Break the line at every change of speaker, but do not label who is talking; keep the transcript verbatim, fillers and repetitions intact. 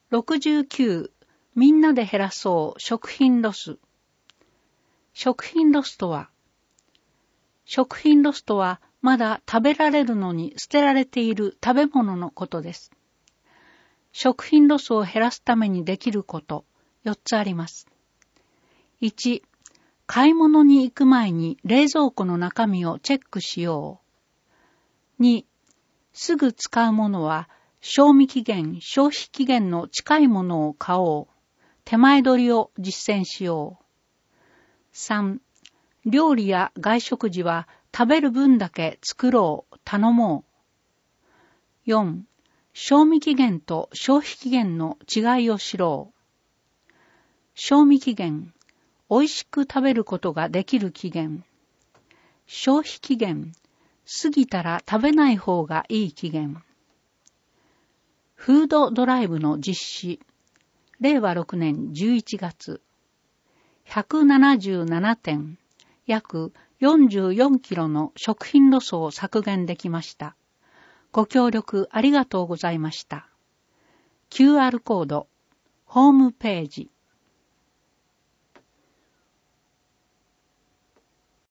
ろくじゅうきゅうみんなで減らそう食品ロス。食品ロスとは、食品ロスとはまだ食べられるのに捨てられている食べ物のことです。食品ロスを減らすためにできること、よっつあります。いち、買い物に行く前に冷蔵庫の中身をチェックしよう。に、すぐ使うものは賞味期限、消費期限の近いものを買おう。手前取りを実践しよう。さん、料理や外食時は食べる分だけ作ろう、頼もう。よん、賞味期限と消費期限の違いを知ろう。賞味期限、美味しく食べることができる期限。消費期限、過ぎたら食べない方がいい期限。フードドライブの実施。れいわろくねんじゅういちがつ。ひゃくななじゅうななてん、約よんじゅうよんキロの食品ロスを削減できました。ご協力ありがとうございました。キューアール コード、ホームページ、